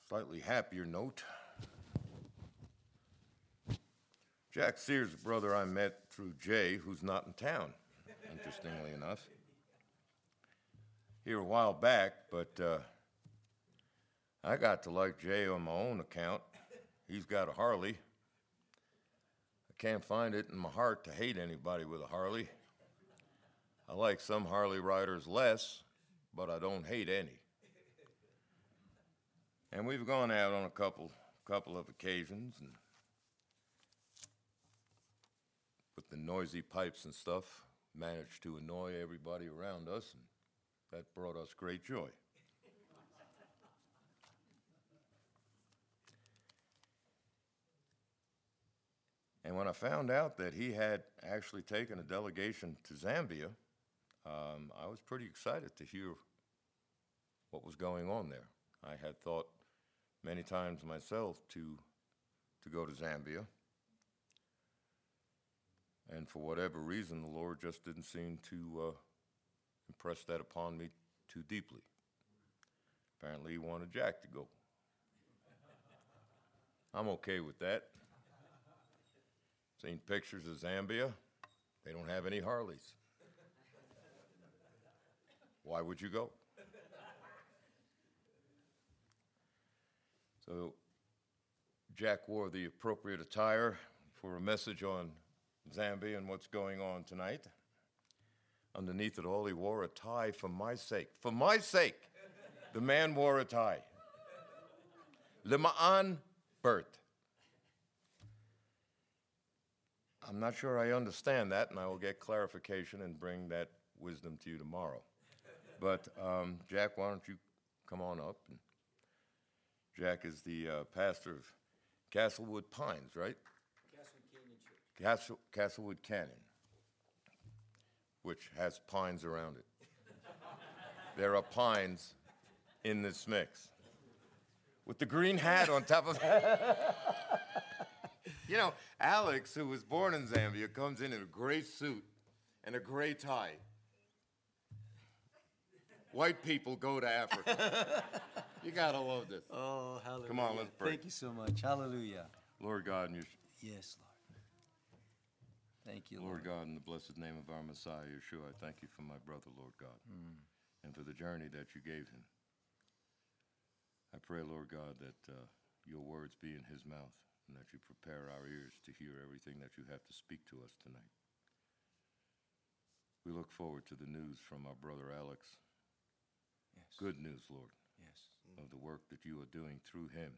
slightly happier note. Jack Sears, a brother I met through Jay, who's not in town, interestingly enough. Here a while back, but I got to like Jay on my own account. He's got a Harley. I can't find it in my heart to hate anybody with a Harley. I like some Harley riders less, but I don't hate any. And we've gone out on a couple of occasions, and with the noisy pipes and stuff, managed to annoy everybody around us, and that brought us great joy. And when I found out that he had actually taken a delegation to Zambia, I was pretty excited to hear what was going on there. I had thought many times myself to go to Zambia. And for whatever reason, the Lord just didn't seem to impress that upon me too deeply. Apparently he wanted Jack to go. I'm okay with that. Seen pictures of Zambia. They don't have any Harleys. Why would you go? So Jack wore the appropriate attire for a message on Zambia and what's going on tonight. Underneath it all, he wore a tie for my sake. For my sake, the man wore a tie. Lima'an Bert. I'm not sure I understand that, and I will get clarification and bring that wisdom to you tomorrow. But Jack, why don't you come on up? And Jack is the pastor of Castlewood Pines, right? Castlewood Canyon Church. Castlewood Canyon, which has pines around it. There are pines in this mix. With the green hat on top of it. You know, Alex, who was born in Zambia, comes in a gray suit and a gray tie. White people go to Africa. You gotta love this. Oh, hallelujah. Come on, let's pray. Thank you so much. Hallelujah. Lord God, in your Yes, Lord. Thank you, Lord God, in the blessed name of our Messiah, Yeshua, I thank you for my brother, Lord God, and for the journey that you gave him. I pray, Lord God, that your words be in his mouth and that you prepare our ears to hear everything that you have to speak to us tonight. We look forward to the news from our brother Alex. Yes. Good news, Lord, Yes. of the work that you are doing through him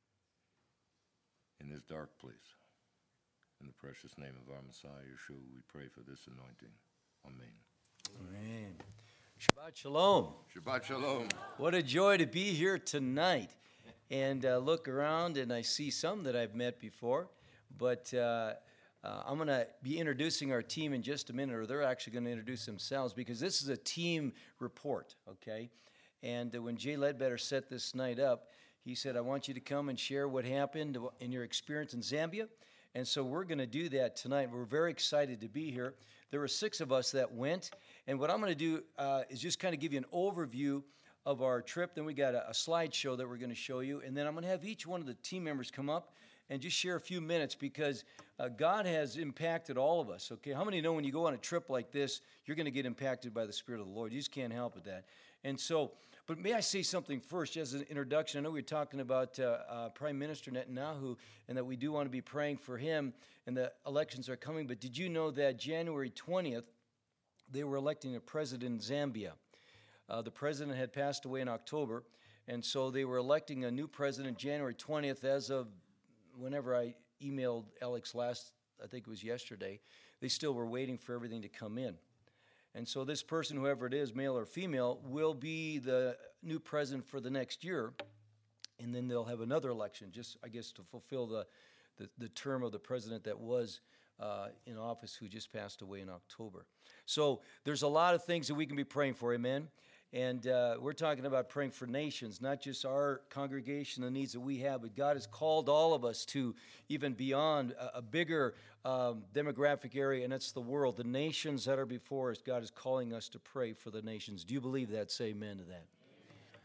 in this dark place. In the precious name of our Messiah, Yeshua, we pray for this anointing. Amen. Amen. Shabbat Shalom. Shabbat Shalom. What a joy to be here tonight. And look around, and I see some that I've met before. But I'm going to be introducing our team in just a minute, or they're actually going to introduce themselves, because this is a team report, okay? And when Jay Ledbetter set this night up, he said, I want you to come and share what happened in your experience in Zambia. And so we're going to do that tonight. We're very excited to be here. There were 6 of us that went. And what I'm going to do is just kind of give you an overview of our trip. Then we got a slideshow that we're going to show you. And then I'm going to have each one of the team members come up and just share a few minutes, because God has impacted all of us, okay? How many know when you go on a trip like this, you're going to get impacted by the Spirit of the Lord? You just can't help with that. And so, but may I say something first as an introduction? I know we were talking about Prime Minister Netanyahu, and that we do want to be praying for him, and the elections are coming. But did you know that January 20th, they were electing a president in Zambia? The president had passed away in October, and so they were electing a new president January 20th. As of whenever I emailed Alex last, I think it was yesterday, they still were waiting for everything to come in. And so this person, whoever it is, male or female, will be the new president for the next year, and then they'll have another election, just, I guess, to fulfill the term of the president that was in office, who just passed away in October. So there's a lot of things that we can be praying for, amen? And we're talking about praying for nations, not just our congregation, the needs that we have, but God has called all of us to even beyond a bigger demographic area, and that's the world. The nations that are before us, God is calling us to pray for the nations. Do you believe that? Say amen to that.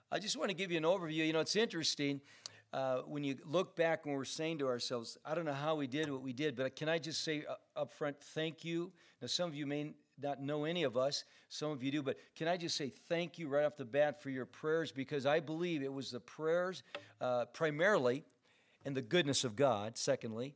I just want to give you an overview. It's interesting when you look back and we're saying to ourselves, I don't know how we did what we did, but can I just say up front, thank you? Now, some of you may not know any of us, some of you do, but can I just say thank you right off the bat for your prayers, because I believe it was the prayers primarily and the goodness of God, secondly,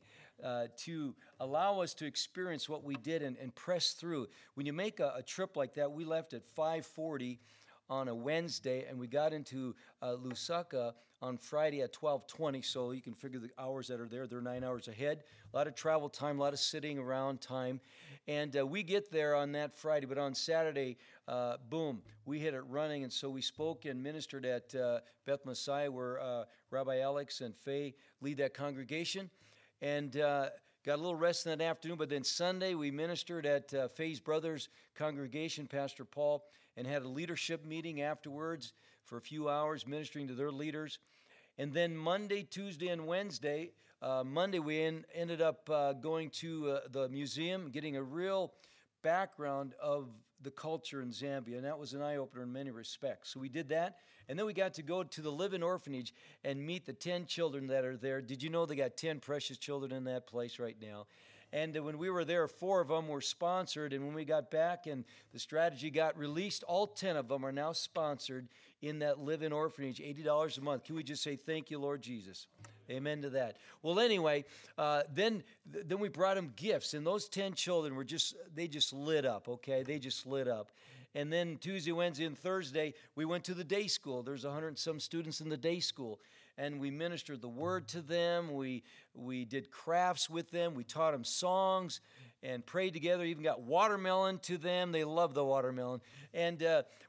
to allow us to experience what we did and press through. When you make a trip like that, we left at 5:40 on a Wednesday, and we got into Lusaka on Friday at 12:20, so you can figure the hours that are there. They're 9 hours ahead. A lot of travel time, a lot of sitting around time. And we get there on that Friday, but on Saturday, boom, we hit it running. And so we spoke and ministered at Beth Messiah, where Rabbi Alex and Faye lead that congregation. And got a little rest in that afternoon, but then Sunday we ministered at Faye's brother's congregation, Pastor Paul, and had a leadership meeting afterwards for a few hours, ministering to their leaders. And then Monday, Tuesday, and Wednesday, Monday we ended up going to the museum, getting a real background of the culture in Zambia, and that was an eye-opener in many respects. So we did that, and then we got to go to the Living Orphanage and meet the 10 children that are there. Did you know they got 10 precious children in that place right now? And when we were there, 4 of them were sponsored, and when we got back and the strategy got released, all 10 of them are now sponsored in that Living Orphanage, $80 a month. Can we just say thank you, Lord Jesus? Amen to that. Well, anyway, then we brought them gifts, and those 10 children they just lit up, okay? They just lit up. And then Tuesday, Wednesday, and Thursday, we went to the day school. There's 100 and some students in the day school. And we ministered the word to them. We did crafts with them. We taught them songs and prayed together. Even got watermelon to them. They love the watermelon. And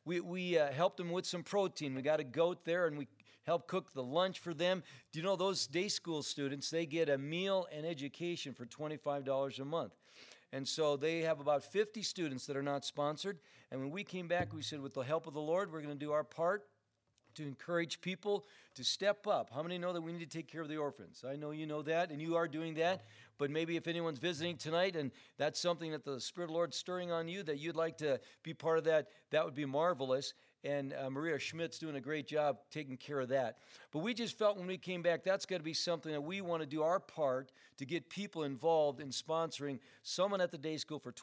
we helped them with some protein. We got a goat there, and we helped cook the lunch for them. Do you know those day school students, they get a meal and education for $25 a month. And so they have about 50 students that are not sponsored. And when we came back, we said, with the help of the Lord, we're going to do our part to encourage people to step up. How many know that we need to take care of the orphans? I know you know that, and you are doing that. But maybe if anyone's visiting tonight and that's something that the Spirit of the Lord's stirring on you, that you'd like to be part of that, that would be marvelous. And Maria Schmidt's doing a great job taking care of that. But we just felt when we came back, that's got to be something that we want to do our part to get people involved in sponsoring someone at the day school for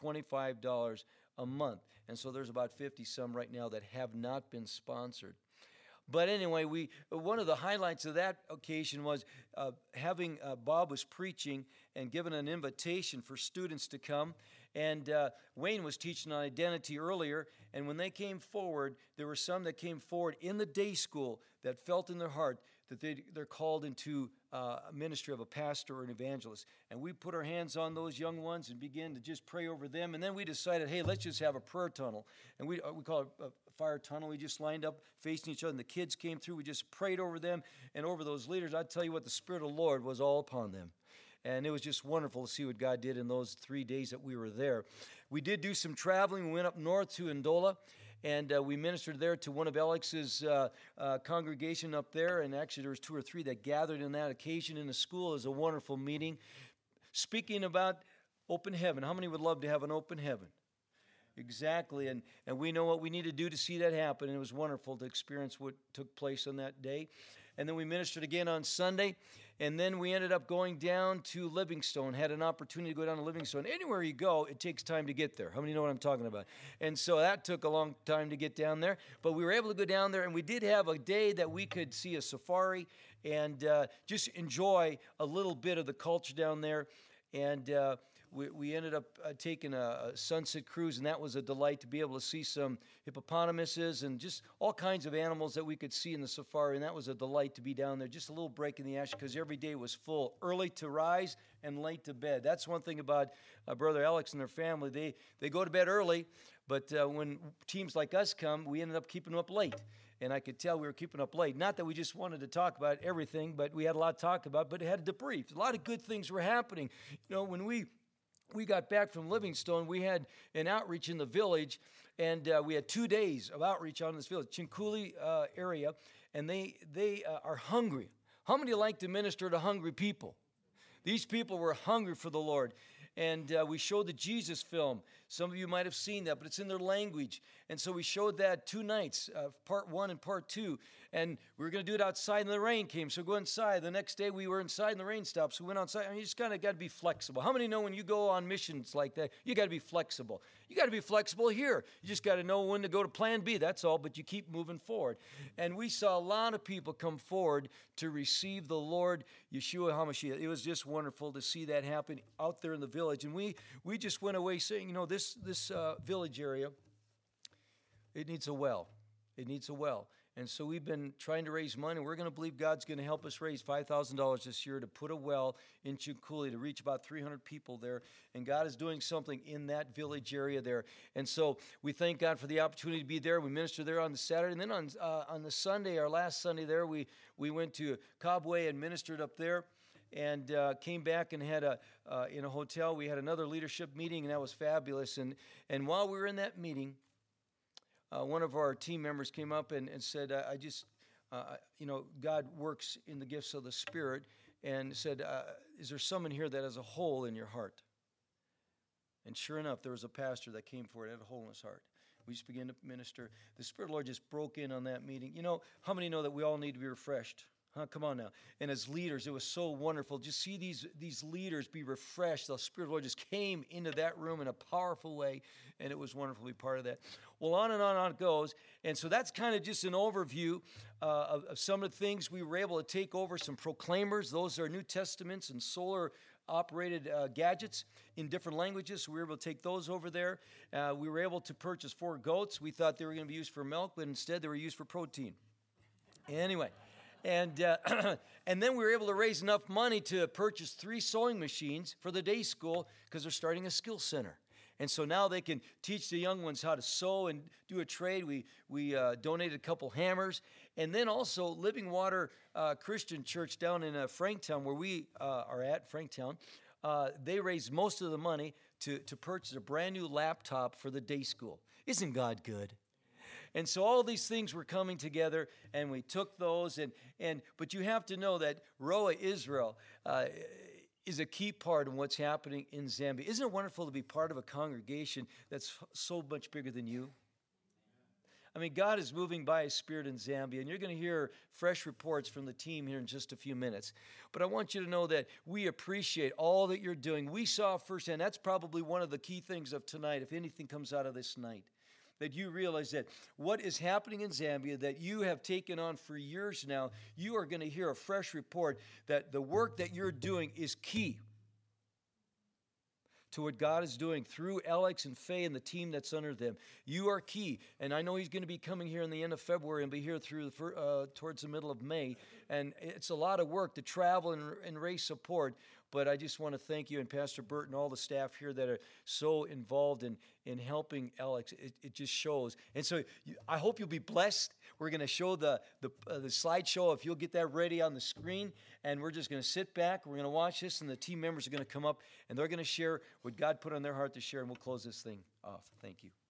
$25 a month. And so there's about 50 some right now that have not been sponsored. But anyway, one of the highlights of that occasion was having Bob was preaching and given an invitation for students to come. And Wayne was teaching on identity earlier, and when they came forward, there were some that came forward in the day school that felt in their heart that they're called into a ministry of a pastor or an evangelist. And we put our hands on those young ones and began to just pray over them. And then we decided, hey, let's just have a prayer tunnel. And we call it a fire tunnel. We just lined up facing each other, and the kids came through. We just prayed over them and over those leaders. I tell you what, the Spirit of the Lord was all upon them. And it was just wonderful to see what God did in those 3 days that we were there. We did do some traveling. We went up north to Ndola, and we ministered there to one of Alex's congregation up there. And actually, there was 2 or 3 that gathered in that occasion in the school. It was a wonderful meeting. Speaking about open heaven, how many would love to have an open heaven? Exactly, and we know what we need to do to see that happen. And it was wonderful to experience what took place on that day. And then we ministered again on Sunday, and then we ended up going down to Livingstone, had an opportunity to go down to Livingstone. Anywhere you go, it takes time to get there. How many know what I'm talking about? And so that took a long time to get down there, but we were able to go down there, and we did have a day that we could see a safari and just enjoy a little bit of the culture down there. And we ended up taking a sunset cruise, and that was a delight to be able to see some hippopotamuses and just all kinds of animals that we could see in the safari, and that was a delight to be down there. Just a little break in the action because every day was full, early to rise and late to bed. That's one thing about Brother Alex and their family. They go to bed early, but when teams like us come, we ended up keeping them up late. And I could tell we were keeping up late. Not that we just wanted to talk about everything, but we had a lot to talk about, but it had to debrief. A lot of good things were happening. You know, when we got back from Livingstone, we had an outreach in the village, and we had 2 days of outreach out in this village, Chinkuli area, and they are hungry. How many like to minister to hungry people? These people were hungry for the Lord. and we showed the Jesus film. Some of you might have seen that, but it's in their language. And so we showed that 2 nights, part 1 and part 2. And we were going to do it outside, and the rain came. So go inside. The next day we were inside, and the rain stopped. So we went outside. I mean, you just kind of got to be flexible. How many know when you go on missions like that, you got to be flexible? You got to be flexible here. You just got to know when to go to plan B. That's all, but you keep moving forward. And we saw a lot of people come forward to receive the Lord Yeshua HaMashiach. It was just wonderful to see that happen out there in the village. And we just went away saying, this village area, it needs a well. It needs a well. And so we've been trying to raise money. We're going to believe God's going to help us raise $5,000 this year to put a well in Chinkuli to reach about 300 people there. And God is doing something in that village area there. And so we thank God for the opportunity to be there. We ministered there on the Saturday. And then on the Sunday, our last Sunday there, we went to Kabwe and ministered up there. And came back and had in a hotel. We had another leadership meeting, and that was fabulous. And while we were in that meeting, one of our team members came up and said, God works in the gifts of the Spirit, and said, is there someone here that has a hole in your heart? And sure enough, there was a pastor that came forward, had a hole in his heart. We just began to minister. The Spirit of the Lord just broke in on that meeting. How many know that we all need to be refreshed? Come on now. And as leaders, it was so wonderful. Just see these leaders be refreshed. The Spirit of the Lord just came into that room in a powerful way, and it was wonderful to be part of that. Well, on and on it goes. And so that's kind of just an overview of some of the things we were able to take over. Some proclaimers. Those are New Testaments and solar-operated gadgets in different languages. So we were able to take those over there. We were able to purchase 4 goats. We thought they were going to be used for milk, but instead they were used for protein. Anyway. And then we were able to raise enough money to purchase 3 sewing machines for the day school because they're starting a skill center. And so now they can teach the young ones how to sew and do a trade. We donated a couple hammers. And then also Living Water Christian Church down in Franktown, where we are at, Franktown, they raised most of the money to purchase a brand new laptop for the day school. Isn't God good? And so all these things were coming together, and we took those. But you have to know that Roa Israel is a key part in what's happening in Zambia. Isn't it wonderful to be part of a congregation that's so much bigger than you? I mean, God is moving by His Spirit in Zambia, and you're going to hear fresh reports from the team here in just a few minutes. But I want you to know that we appreciate all that you're doing. We saw firsthand, that's probably one of the key things of tonight, if anything comes out of this night, that you realize that what is happening in Zambia that you have taken on for years now, you are going to hear a fresh report that the work that you're doing is key to what God is doing through Alex and Faye and the team that's under them. You are key. And I know he's going to be coming here in the end of February and be here through towards the middle of May. And it's a lot of work to travel and raise support. But I just want to thank you and Pastor Bert and all the staff here that are so involved in helping Alex. It just shows. And so I hope you'll be blessed. We're going to show the slideshow, if you'll get that ready on the screen. And we're just going to sit back. We're going to watch this, and the team members are going to come up, and they're going to share what God put on their heart to share, and we'll close this thing off. Thank you.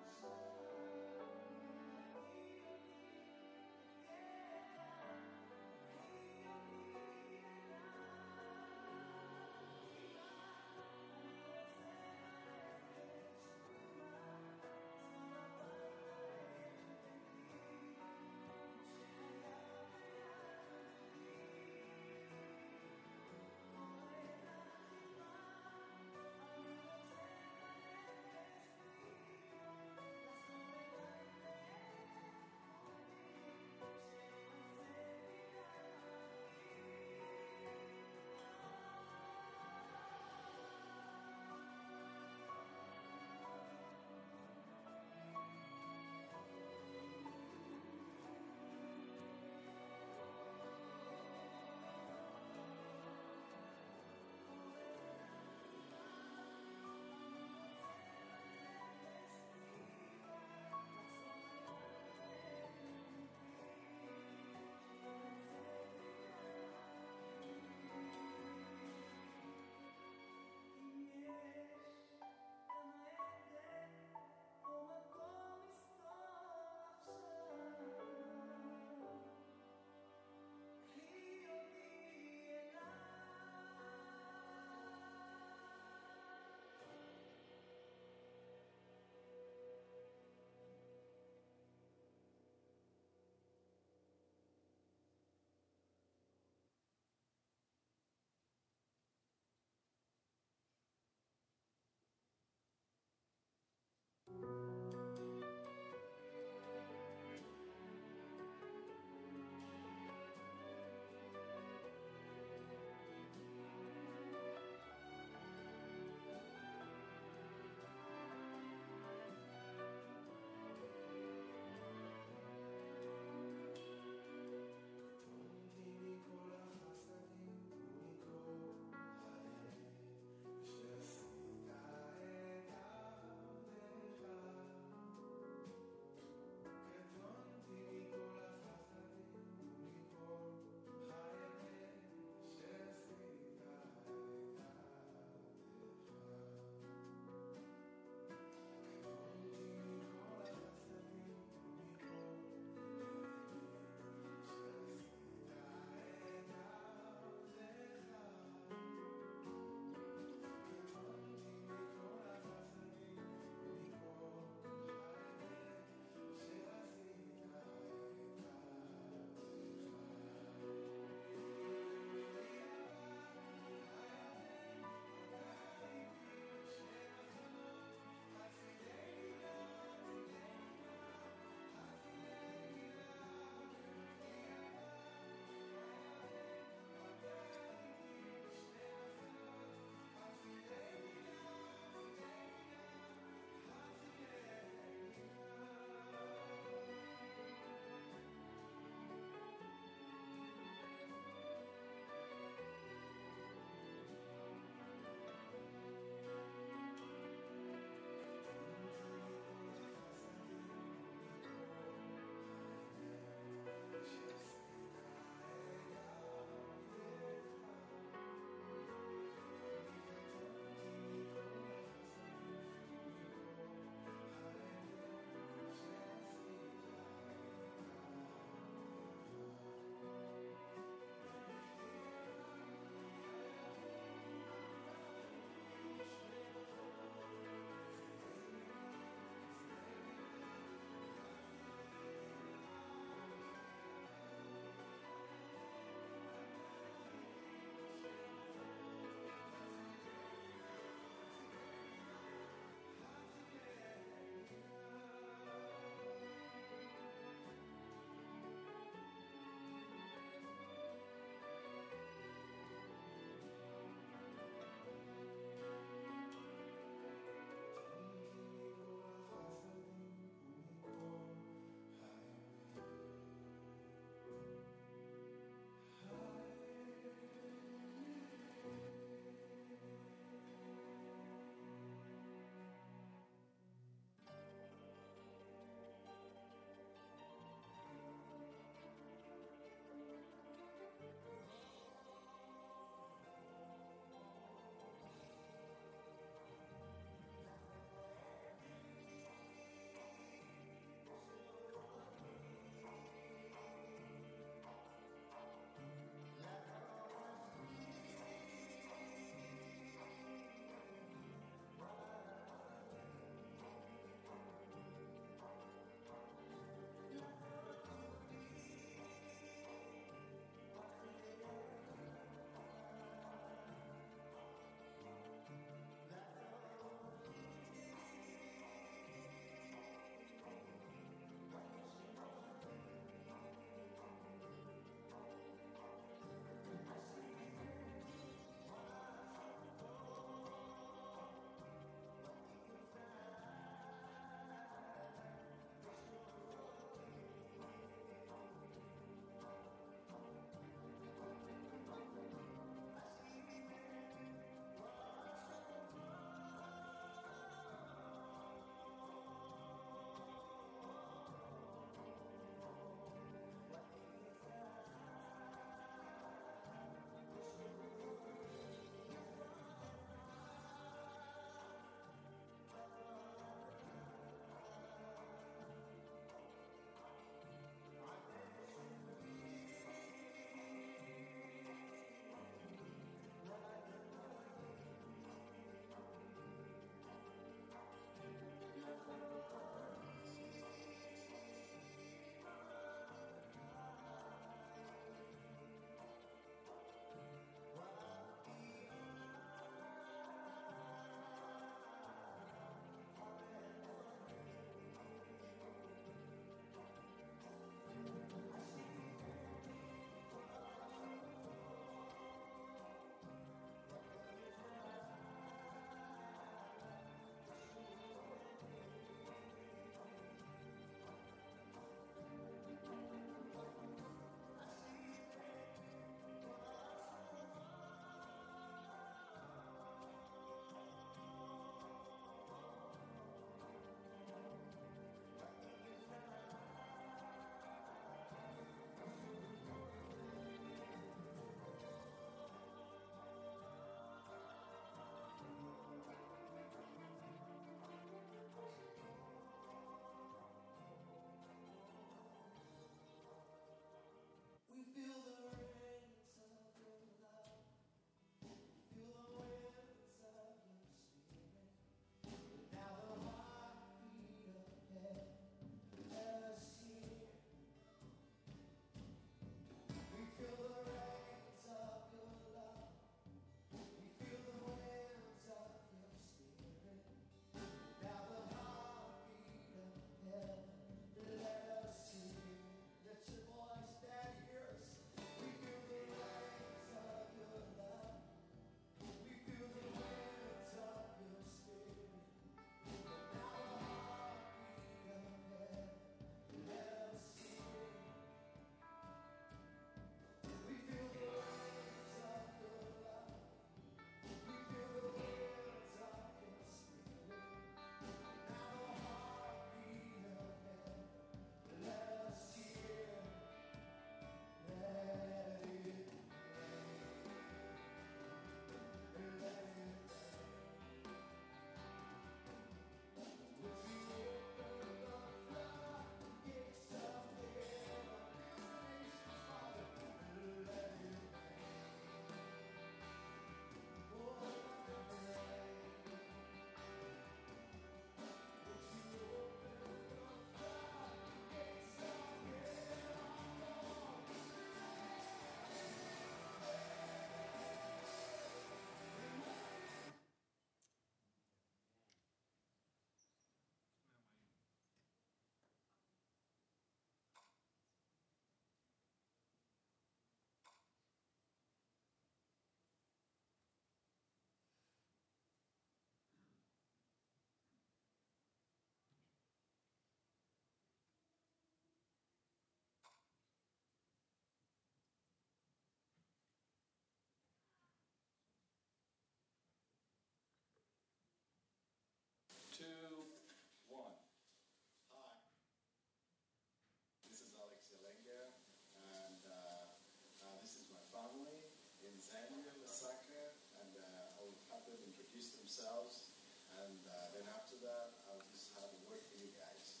introduce themselves, and then after that, I'll just have a word for you guys.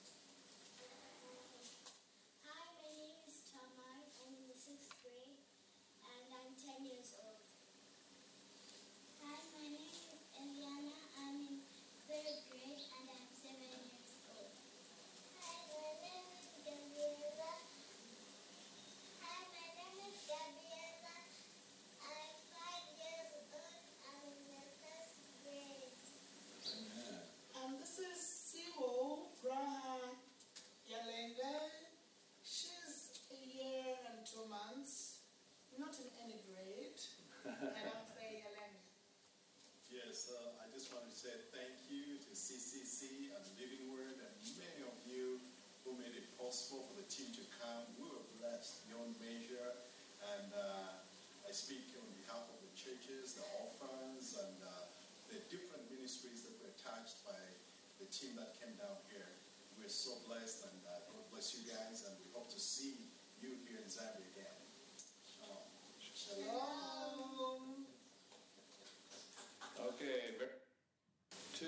Hi, my name is Tamar. I'm in the 6th grade, and I'm 10 years old. Hi, my name is Eliana. I'm in 3rd grade, and I'm 7 years old. Hi, my name is Gabriela. Hi, my name is Gabriela. I'm 5 years old. I'm in the 1st grade. This is Siwo Braha Yalenga. She's a year and 2 months, not in any grade, and I'm Faye Yalenga. Yes, I just wanted to say thank you to CCC and Living Word and many of you who made it possible for the team to come. We were blessed beyond measure, and I speak on behalf of the churches, the orphans, and the different ministries that were attached by the team that came down here. We're so blessed, and God bless you guys, and we hope to see you here in Zambia again. Shalom. Okay, 2.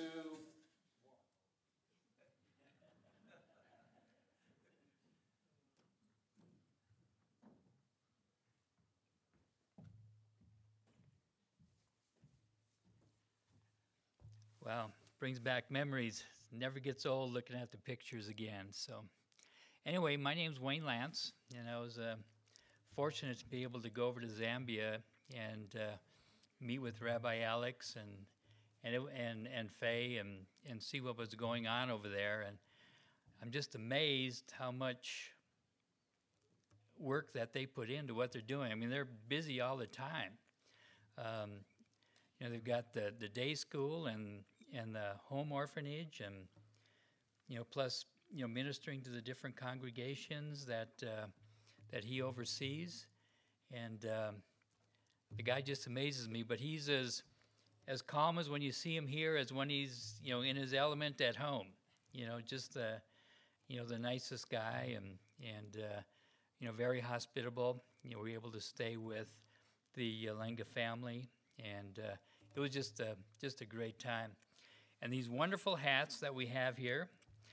Wow, brings back memories. Never gets old looking at the pictures again. So, anyway, my name's Wayne Lance, and I was fortunate to be able to go over to Zambia and meet with Rabbi Alex and Faye and see what was going on over there. And I'm just amazed how much work that they put into what they're doing. I mean, they're busy all the time. They've got the day school and the home orphanage, and plus ministering to the different congregations that he oversees. And the guy just amazes me. But he's as calm as when you see him here as when he's in his element at home. Just the nicest guy and very hospitable. We're able to stay with the Lenga family, and it was just a great time. And these wonderful hats that we have here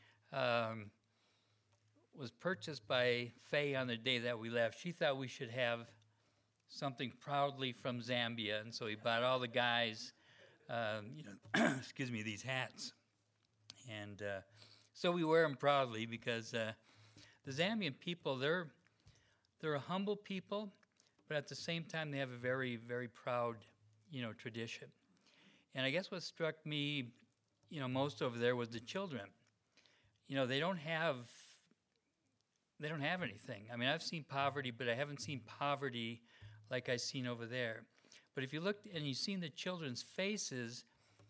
was purchased by Faye on the day that we left. She thought we should have something proudly from Zambia, and so he bought all the guys, these hats. And so we wear them proudly because the Zambian people, they're a humble people, but at the same time they have a very, very proud, tradition. And I guess what struck me, most over there was the children. They don't have anything. I mean, I've seen poverty, but I haven't seen poverty like I've seen over there. But if you looked and you've seen the children's faces,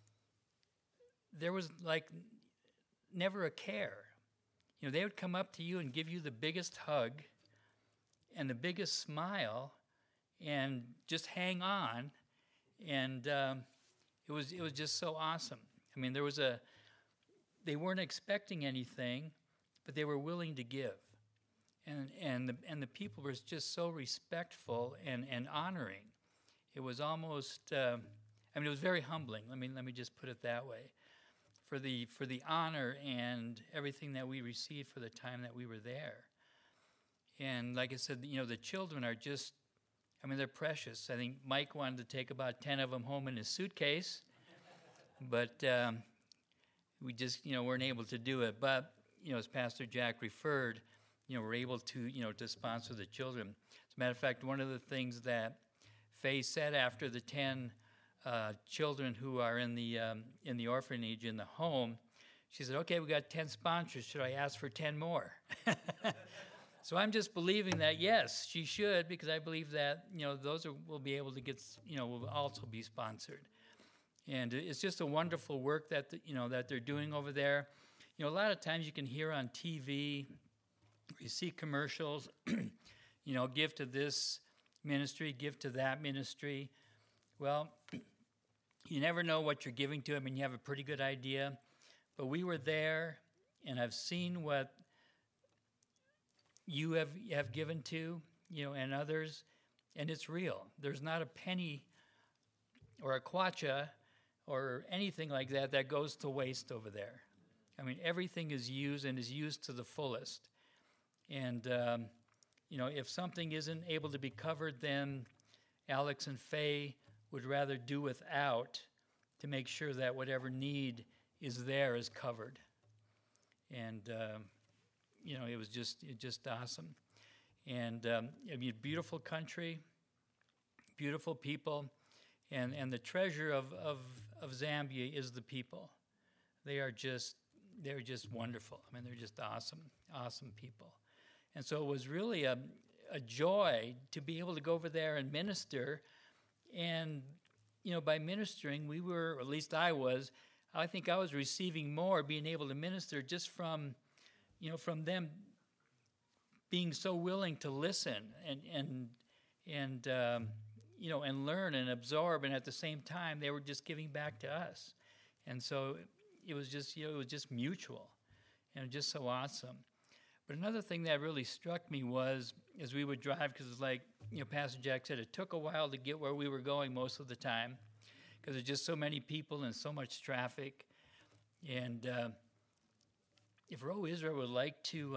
there was like never a care. They would come up to you and give you the biggest hug and the biggest smile and just hang on. And it was just so awesome. I mean, they weren't expecting anything, but they were willing to give. And the people were just so respectful and honoring. It was almost, it was very humbling. Let me just put it that way, for the honor and everything that we received for the time that we were there. And like I said, the children are just, they're precious. I think Mike wanted to take about 10 of them home in his suitcase, but we just, weren't able to do it. But, as Pastor Jack referred, we're able to, to sponsor the children. As a matter of fact, one of the things that Faye said after the 10 children who are in the orphanage in the home, she said, "Okay, we got 10 sponsors. Should I ask for 10 more?" So I'm just believing that, yes, she should, because I believe that, those will be able to get, will also be sponsored. And it's just a wonderful work that, that they're doing over there. A lot of times you can hear on TV, you see commercials, give to this ministry, give to that ministry. Well, you never know what you're giving to. You have a pretty good idea. But we were there, and I've seen what you have given to, and others, and it's real. There's not a penny or a kwacha or anything like that goes to waste over there. I mean, everything is used and is used to the fullest. And, if something isn't able to be covered, then Alex and Faye would rather do without to make sure that whatever need is there is covered. And, it was just awesome. And, beautiful country, beautiful people, and the treasure of Zambia is the people. They're just wonderful. I mean, they're just awesome people. And so it was really a joy to be able to go over there and minister. And, by ministering, we were, or at least I think I was receiving more, being able to minister just from them being so willing to listen and learn and absorb, and at the same time they were just giving back to us. And so it was just mutual, and just so awesome. But another thing that really struck me was, as we would drive, because it's like, Pastor Jack said, it took a while to get where we were going most of the time, because there's just so many people and so much traffic. And if Roe Israel would like to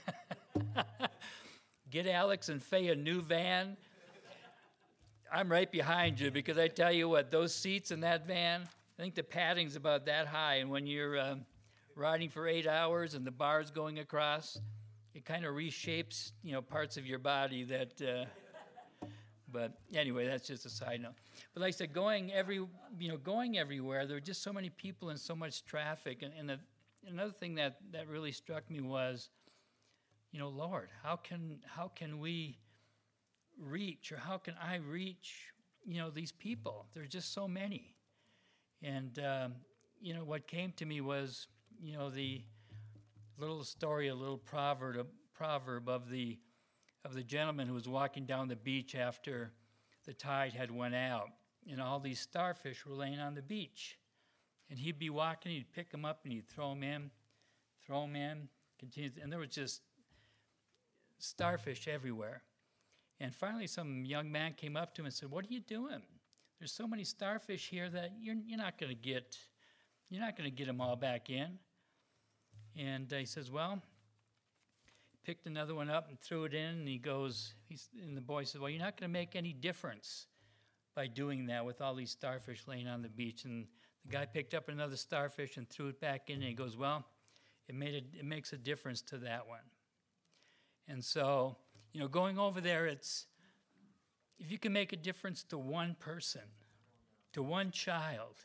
get Alex and Faye a new van, I'm right behind you, because I tell you what, those seats in that van, I think the padding's about that high, and when you're riding for 8 hours and the bar's going across, it kind of reshapes, parts of your body that, but anyway, that's just a side note. But like I said, going everywhere, there were just so many people and so much traffic. And another thing that really struck me was, Lord, how can we reach, or how can I reach, these people? There's just so many. And, what came to me was, the little story, a little proverb of the gentleman who was walking down the beach after the tide had went out, and all these starfish were laying on the beach. And he'd be walking, he'd pick them up, and he'd throw them in, continue, and there was just starfish everywhere. And finally, some young man came up to him and said, "What are you doing? There's so many starfish here that you're not going to get them all back in." And he says, "Well," picked another one up and threw it in, and and the boy says, "Well, you're not going to make any difference by doing that with all these starfish laying on the beach." And the guy picked up another starfish and threw it back in, and he goes, "Well, it makes a difference to that one." And so, going over there, if you can make a difference to one person, to one child,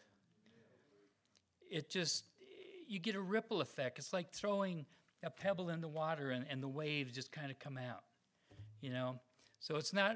you get a ripple effect. It's like throwing a pebble in the water and the waves just kind of come out, So it's not,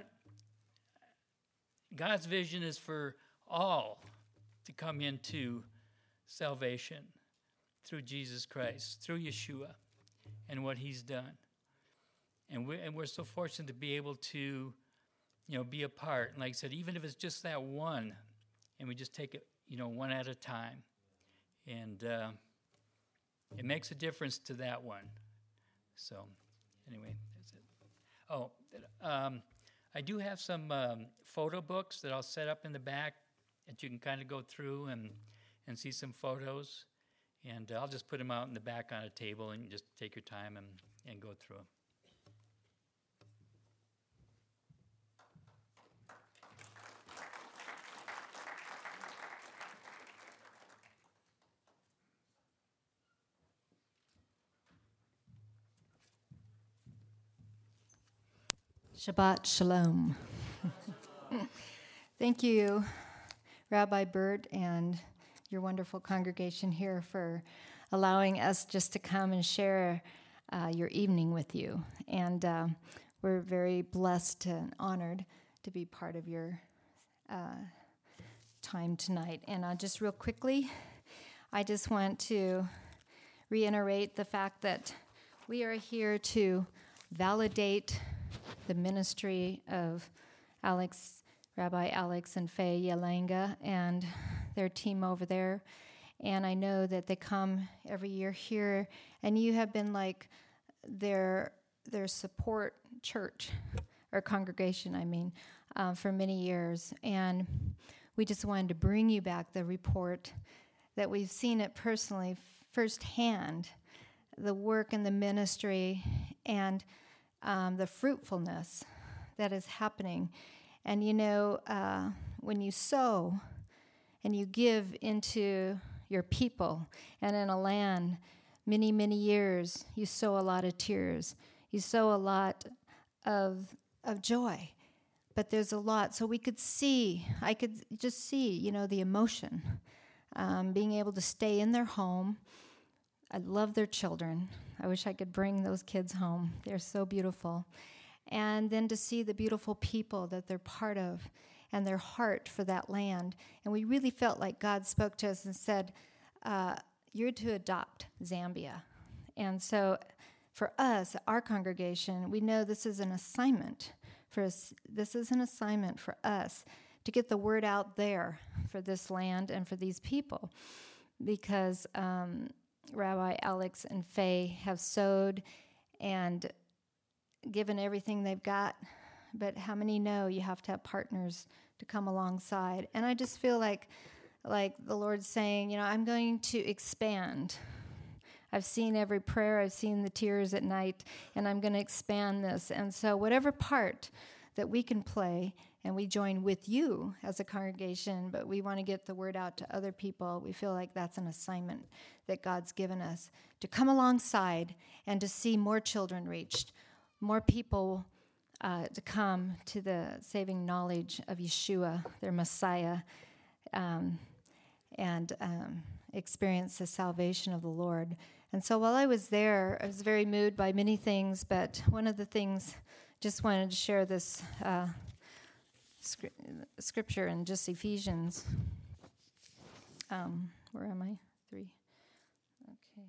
God's vision is for all to come into salvation through Jesus Christ, through Yeshua and what he's done. And we're so fortunate to be able to, be a part. And like I said, even if it's just that one, and we just take it, one at a time. And it makes a difference to that one. So, anyway, that's it. Oh, I do have some photo books that I'll set up in the back that you can kind of go through and see some photos. And I'll just put them out in the back on a table, and just take your time and go through them. Shabbat Shalom. Thank you, Rabbi Bert, and your wonderful congregation here for allowing us just to come and share your evening with you. And we're very blessed and honored to be part of your time tonight. And just real quickly, I just want to reiterate the fact that we are here to validate the ministry of Rabbi Alex and Faye Yalanga and their team over there. And I know that they come every year here, and you have been like their support church, or congregation, for many years. And we just wanted to bring you back the report that we've seen it personally, firsthand, the work and the ministry and the fruitfulness that is happening. And when you sow and you give into your people and in a land, many, many years, you sow a lot of tears. You sow a lot of joy. But there's a lot. So I could just see, the emotion, being able to stay in their home. I love their children. I wish I could bring those kids home. They're so beautiful. And then to see the beautiful people that they're part of and their heart for that land. And we really felt like God spoke to us and said, you're to adopt Zambia. And so for us, our congregation, we know this is an assignment for us. This is an assignment for us to get the word out there for this land and for these people, because Rabbi Alex and Faye have sowed and given everything they've got, but how many know you have to have partners to come alongside? And I just feel like the Lord's saying, I'm going to expand. I've seen every prayer, I've seen the tears at night, and I'm going to expand this. And so whatever part that we can play, and we join with you as a congregation, but we want to get the word out to other people, we feel like that's an assignment that God's given us, to come alongside and to see more children reached, more people to come to the saving knowledge of Yeshua, their Messiah, and experience the salvation of the Lord. And so while I was there, I was very moved by many things, but one of the things, just wanted to share this scripture in just Ephesians. Where am I? 3. Okay.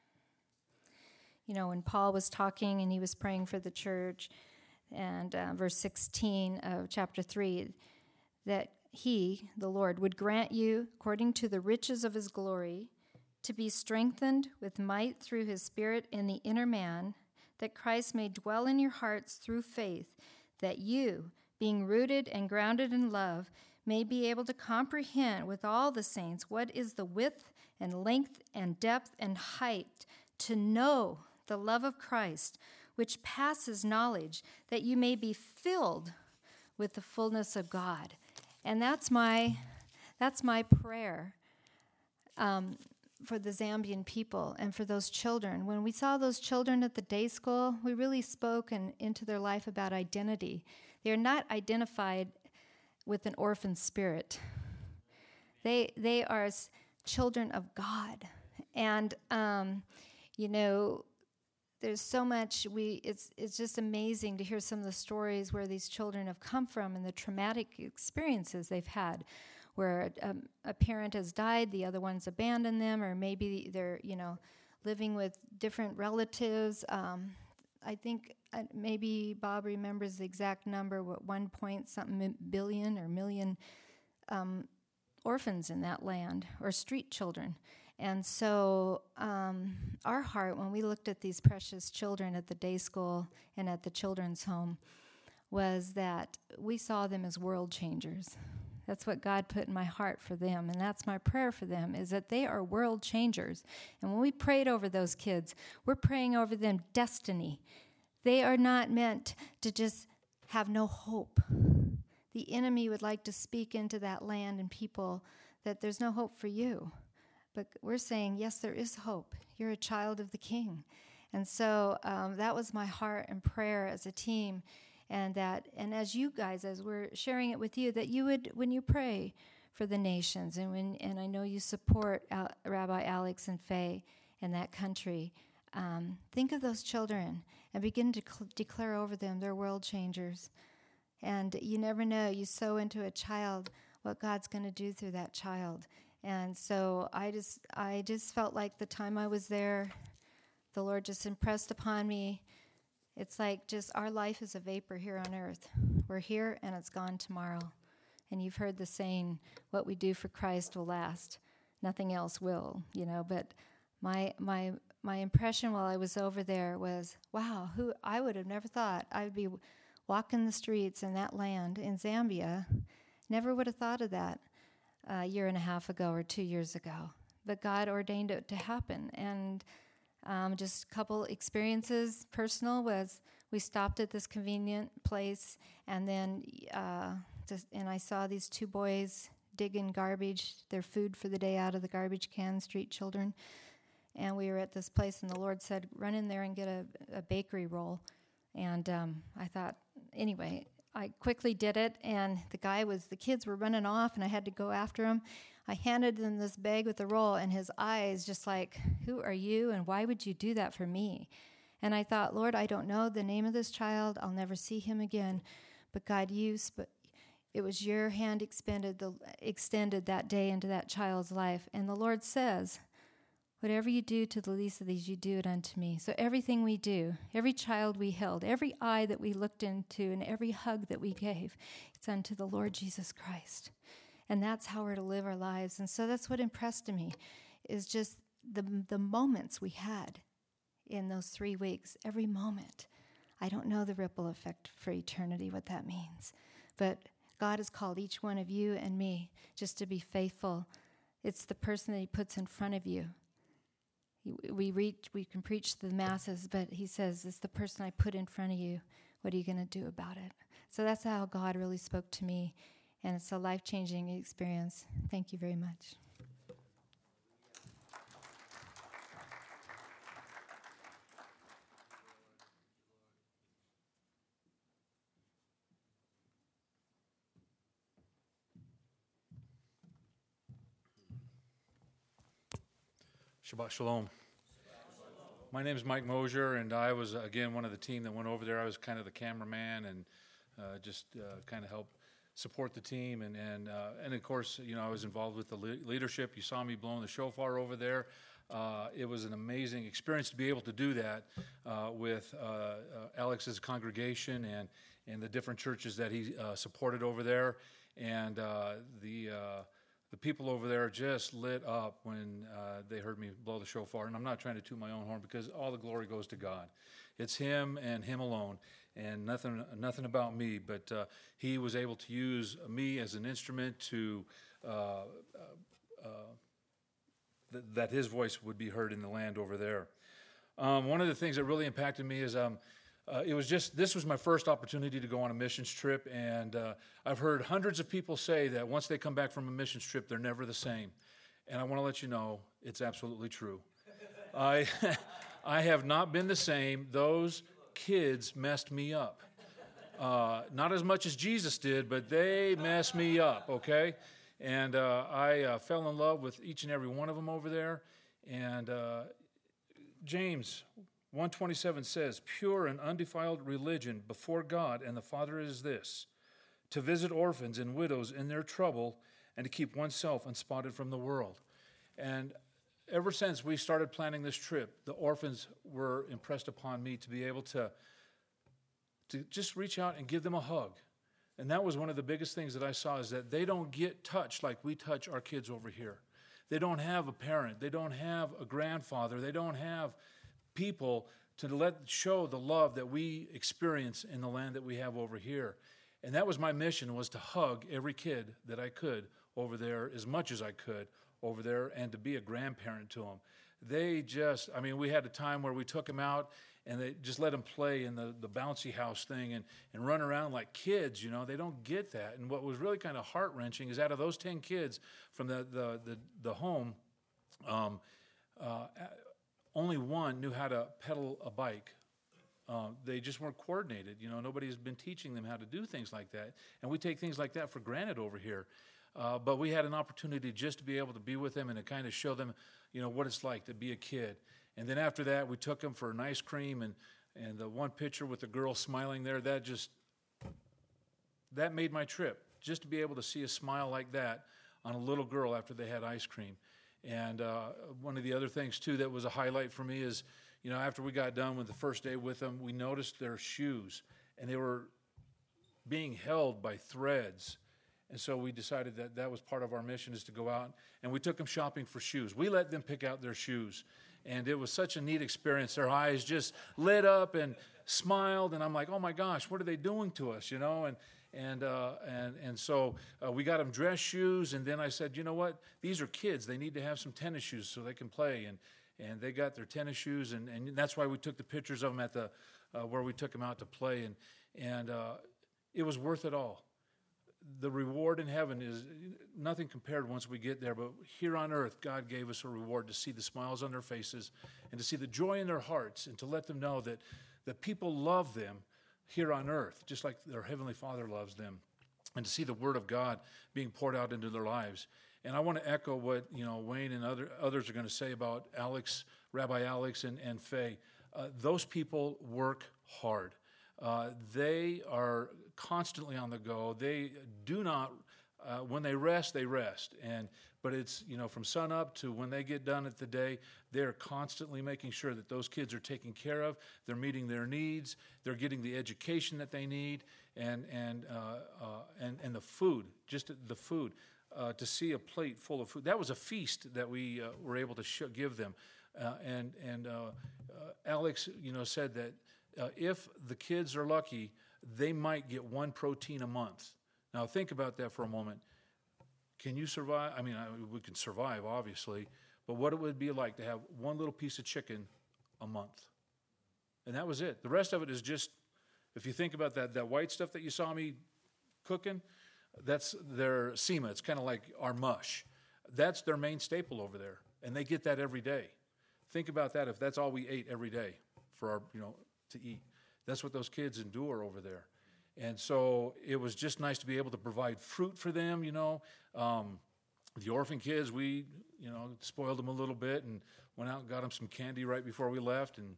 When Paul was talking and he was praying for the church, and verse 16 of chapter 3, that he, the Lord, would grant you, according to the riches of his glory, to be strengthened with might through his Spirit in the inner man, that Christ may dwell in your hearts through faith, that you, being rooted and grounded in love, may be able to comprehend with all the saints what is the width and length and depth and height, to know the love of Christ, which passes knowledge, that you may be filled with the fullness of God. And that's my prayer for the Zambian people and for those children. When we saw those children at the day school, we really spoke into their life about identity. They are not identified with an orphan spirit. They are children of God. And, there's so much, it's just amazing to hear some of the stories where these children have come from and the traumatic experiences they've had, where a parent has died, the other one's abandoned them, or maybe they're, living with different relatives. I think maybe Bob remembers the exact number, 1 point something billion or million orphans in that land, or street children. And so our heart, when we looked at these precious children at the day school and at the children's home, was that we saw them as world changers. That's what God put in my heart for them, and that's my prayer for them, is that they are world changers. And when we prayed over those kids, we're praying over them destiny. They are not meant to just have no hope. The enemy would like to speak into that land and people that there's no hope for you. But we're saying, yes, there is hope. You're a child of the King. And so that was my heart and prayer as a team. And as you guys, as we're sharing it with you, that you would, when you pray for the nations, and I know you support Rabbi Alex and Faye in that country, think of those children and begin to declare over them they're world changers. And you never know, you sow into a child what God's going to do through that child. And so I just felt like the time I was there, the Lord just impressed upon me. It's like just our life is a vapor here on earth. We're here and it's gone tomorrow. And you've heard the saying, what we do for Christ will last. Nothing else will, But my impression while I was over there was, wow, I would have never thought I would be walking the streets in that land in Zambia. Never would have thought of that. a year and a half ago or 2 years ago. But God ordained it to happen. And just a couple experiences personal was we stopped at this convenient place, and then and I saw these two boys digging garbage, their food for the day out of the garbage can, street children. And we were at this place, and the Lord said, run in there and get a bakery roll. And I thought, anyway, I quickly did it, and the kids were running off, and I had to go after them. I handed him this bag with the roll, and his eyes just like, who are you, and why would you do that for me? And I thought, Lord, I don't know the name of this child. I'll never see him again. But God, it was your hand extended that day into that child's life. And the Lord says, whatever you do to the least of these, you do it unto me. So everything we do, every child we held, every eye that we looked into, and every hug that we gave, it's unto the Lord Jesus Christ. And that's how we're to live our lives. And so that's what impressed me, is just the moments we had in those 3 weeks, every moment. I don't know the ripple effect for eternity, what that means. But God has called each one of you and me just to be faithful. It's the person that he puts in front of you. We can preach to the masses, but he says, it's the person I put in front of you. What are you going to do about it? So that's how God really spoke to me, and it's a life-changing experience. Thank you very much. Shabbat Shalom. My name is Mike Mosier, and I was, again, one of the team that went over there. I was kind of the cameraman and just kind of helped support the team. And of course, I was involved with the leadership. You saw me blowing the shofar over there. It was an amazing experience to be able to do that with Alex's congregation and the different churches that he supported over there. And the people over there just lit up when they heard me blow the shofar. And I'm not trying to toot my own horn, because all the glory goes to God. It's him and him alone, and nothing about me. But he was able to use me as an instrument to that his voice would be heard in the land over there. One of the things that really impacted me is this was my first opportunity to go on a missions trip, and I've heard hundreds of people say that once they come back from a missions trip, they're never the same. And I want to let you know it's absolutely true. I have not been the same. Those kids messed me up. Not as much as Jesus did, but they messed me up, okay? And I fell in love with each and every one of them over there. And James 1:27 says, pure and undefiled religion before God and the Father is this, to visit orphans and widows in their trouble and to keep oneself unspotted from the world. And ever since we started planning this trip, the orphans were impressed upon me to be able to just reach out and give them a hug. And that was one of the biggest things that I saw, is that they don't get touched like we touch our kids over here. They don't have a parent. They don't have a grandfather. They don't have people to show the love that we experience in the land that we have over here. And that was my mission, was to hug every kid that I could over there, as much as I could over there, and to be a grandparent to them. We had a time where we took them out and they just let them play in the bouncy house thing and run around like kids. They don't get that. And what was really kind of heart-wrenching is, out of those 10 kids from the home, only one knew how to pedal a bike. They just weren't coordinated. Nobody's been teaching them how to do things like that. And we take things like that for granted over here. But we had an opportunity just to be able to be with them and to kind of show them, what it's like to be a kid. And then after that, we took them for an ice cream, and the one picture with the girl smiling there, that made my trip. Just to be able to see a smile like that on a little girl after they had ice cream. And one of the other things, too, that was a highlight for me is, after we got done with the first day with them, we noticed their shoes, and they were being held by threads. And so we decided that was part of our mission, is to go out, and we took them shopping for shoes. We let them pick out their shoes, and it was such a neat experience. Their eyes just lit up and smiled, and I'm like, oh my gosh, what are they doing to us, And so we got them dress shoes, and then I said, you know what? These are kids. They need to have some tennis shoes so they can play. And they got their tennis shoes, and that's why we took the pictures of them at the where we took them out to play, and it was worth it all. The reward in heaven is nothing compared once we get there, but here on earth, God gave us a reward to see the smiles on their faces and to see the joy in their hearts and to let them know that people love them here on earth, just like their Heavenly Father loves them, and to see the Word of God being poured out into their lives. And I want to echo what Wayne and others are going to say about Alex, Rabbi Alex and Faye. Those people work hard. They are constantly on the go. They do not, when they rest, they rest. But it's, from sun up to when they get done at the day, they're constantly making sure that those kids are taken care of. They're meeting their needs. They're getting the education that they need, and the food, just the food. To see a plate full of food, that was a feast that we were able to give them. Alex, said that if the kids are lucky, they might get one protein a month. Now think about that for a moment. Can you survive? I mean, we can survive, obviously, but what it would be like to have one little piece of chicken a month. And that was it. The rest of it is just, if you think about that white stuff that you saw me cooking, that's their sema. It's kind of like our mush. That's their main staple over there, and they get that every day. Think about that. If that's all we ate every day for our, to eat, that's what those kids endure over there. And so it was just nice to be able to provide fruit for them. The orphan kids, we spoiled them a little bit and went out and got them some candy right before we left, and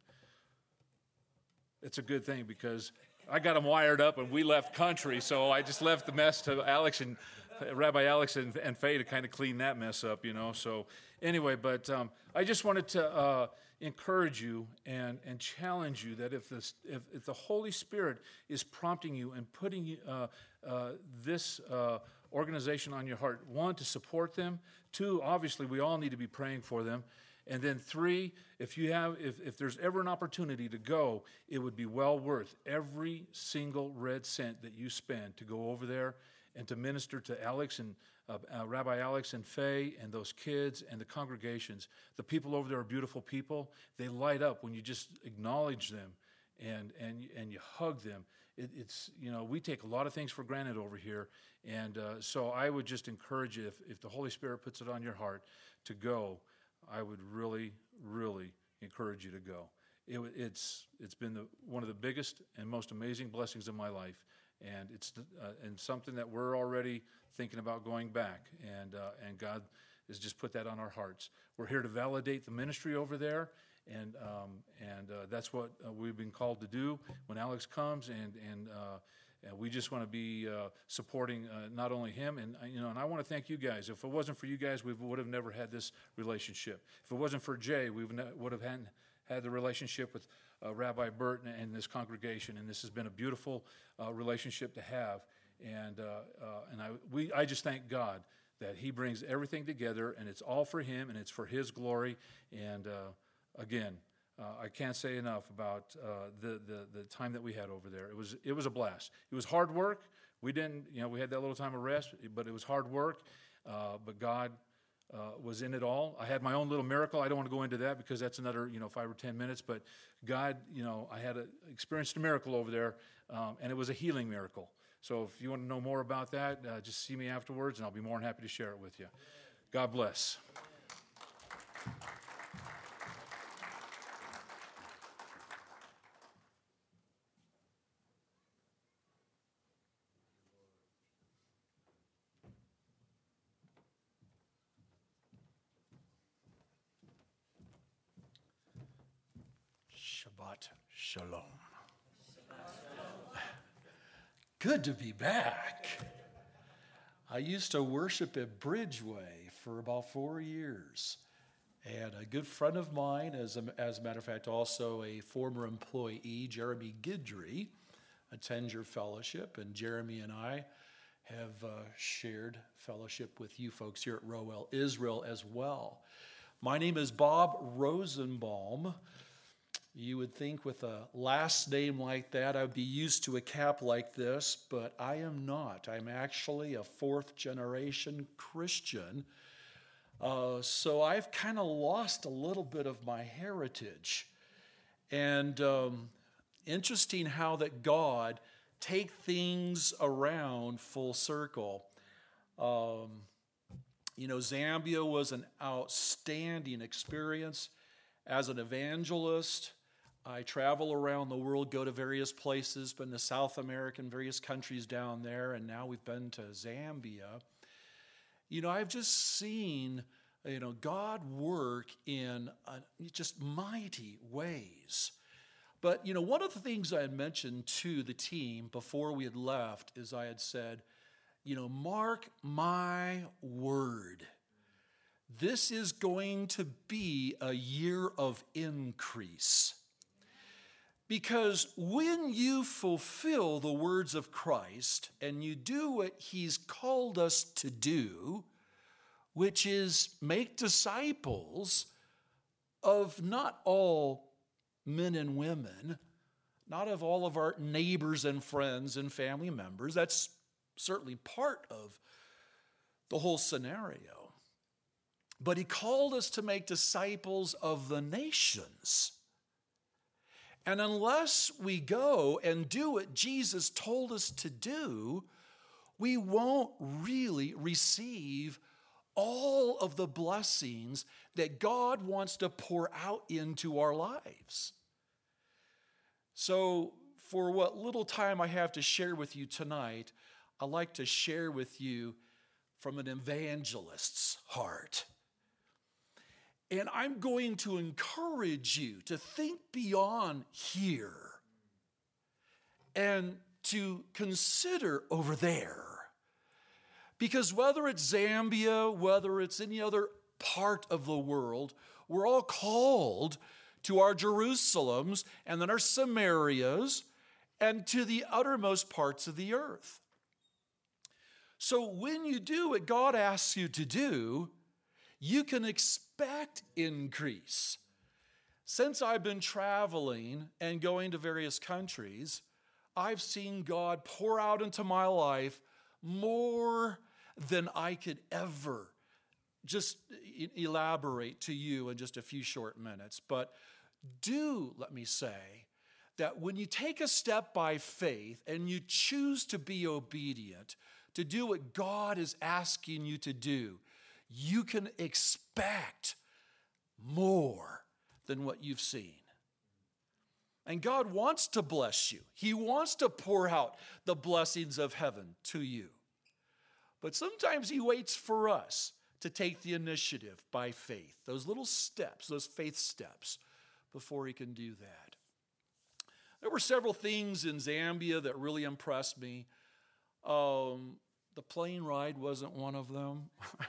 it's a good thing because I got them wired up and we left country, so I just left the mess to Alex and Rabbi Alex and Faye to kind of clean that mess up, So anyway, but I just wanted to encourage you and challenge you that if the Holy Spirit is prompting you and putting this organization on your heart, one, to support them, two, obviously we all need to be praying for them. And then three, if there's ever an opportunity to go, it would be well worth every single red cent that you spend to go over there and to minister to Alex and Rabbi Alex and Faye and those kids and the congregations. The people over there are beautiful people. They light up when you just acknowledge them and you hug them. It's we take a lot of things for granted over here, and so I would just encourage you, if the Holy Spirit puts it on your heart to go, I would really, really encourage you to go. It's been one of the biggest and most amazing blessings of my life, and it's and something that we're already thinking about going back, and God has just put that on our hearts. We're here to validate the ministry over there, and that's what we've been called to do when Alex comes, and we just want to be supporting not only him, and I want to thank you guys. If it wasn't for you guys, we would have never had this relationship. If it wasn't for Jay, we would have had the relationship with Rabbi Burt and this congregation, and this has been a beautiful relationship to have. And I just thank God that He brings everything together, and it's all for Him, and it's for His glory. And again, I can't say enough about the time that we had over there. It was a blast. It was hard work. We didn't, we had that little time of rest, but it was hard work. But God was in it all. I had my own little miracle. I don't want to go into that because that's another 5 or 10 minutes. But God, I had experienced a miracle over there, and it was a healing miracle. So if you want to know more about that, just see me afterwards, and I'll be more than happy to share it with you. God bless. Shabbat Shalom. Good to be back. I used to worship at Bridgeway for about 4 years. And a good friend of mine, as a matter of fact, also a former employee, Jeremy Guidry, attends your fellowship. And Jeremy and I have shared fellowship with you folks here at Roel Israel as well. My name is Bob Rosenbaum. You would think with a last name like that, I would be used to a cap like this, but I am not. I'm actually a fourth-generation Christian. So I've kind of lost a little bit of my heritage. And interesting how that God take things around full circle. Zambia was an outstanding experience. As an evangelist, I travel around the world, go to various places, been to South America and various countries down there, and now we've been to Zambia. I've just seen, God work in just mighty ways. But, one of the things I had mentioned to the team before we had left is I had said, mark my word. This is going to be a year of increase. Because when you fulfill the words of Christ and you do what he's called us to do, which is make disciples of not all men and women, not of all of our neighbors and friends and family members. That's certainly part of the whole scenario. But he called us to make disciples of the nations. And unless we go and do what Jesus told us to do, we won't really receive all of the blessings that God wants to pour out into our lives. So, for what little time I have to share with you tonight, I'd like to share with you from an evangelist's heart. And I'm going to encourage you to think beyond here and to consider over there. Because whether it's Zambia, whether it's any other part of the world, we're all called to our Jerusalems and then our Samarias and to the uttermost parts of the earth. So when you do what God asks you to do, you can expect increase. Since I've been traveling and going to various countries, I've seen God pour out into my life more than I could ever just elaborate to you in just a few short minutes. But let me say, that when you take a step by faith and you choose to be obedient, to do what God is asking you to do, you can expect more than what you've seen. And God wants to bless you. He wants to pour out the blessings of heaven to you. But sometimes he waits for us to take the initiative by faith, those little steps, those faith steps, before he can do that. There were several things in Zambia that really impressed me. The plane ride wasn't one of them.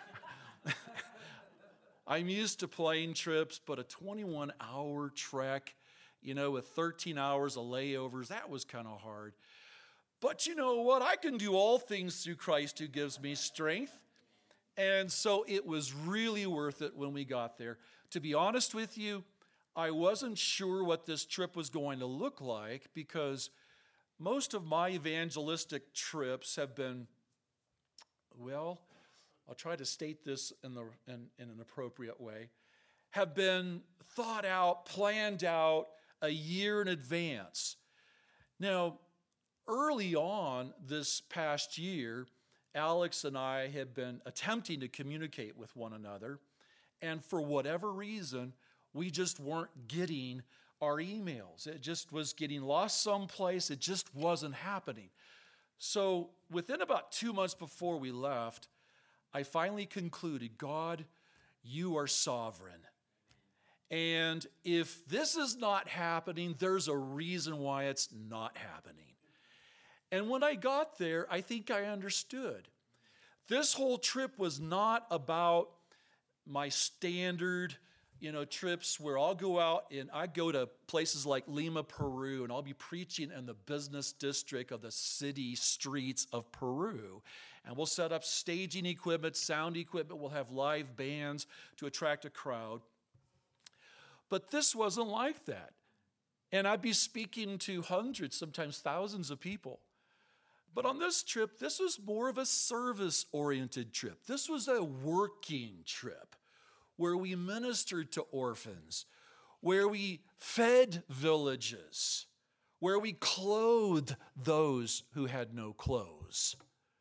I'm used to plane trips, but a 21-hour trek, with 13 hours of layovers, that was kind of hard. But you know what? I can do all things through Christ who gives me strength. And so it was really worth it when we got there. To be honest with you, I wasn't sure what this trip was going to look like because most of my evangelistic trips have been, well, I'll try to state this in an appropriate way, have been thought out, planned out a year in advance. Now, early on this past year, Alex and I had been attempting to communicate with one another, and for whatever reason, we just weren't getting our emails. It just was getting lost someplace. It just wasn't happening. So within about 2 months before we left, I finally concluded, God, you are sovereign. And if this is not happening, there's a reason why it's not happening. And when I got there, I think I understood. This whole trip was not about my standard, trips where I'll go out and I go to places like Lima, Peru, and I'll be preaching in the business district of the city streets of Peru. And we'll set up staging equipment, sound equipment. We'll have live bands to attract a crowd. But this wasn't like that. And I'd be speaking to hundreds, sometimes thousands of people. But on this trip, this was more of a service-oriented trip. This was a working trip where we ministered to orphans, where we fed villages, where we clothed those who had no clothes.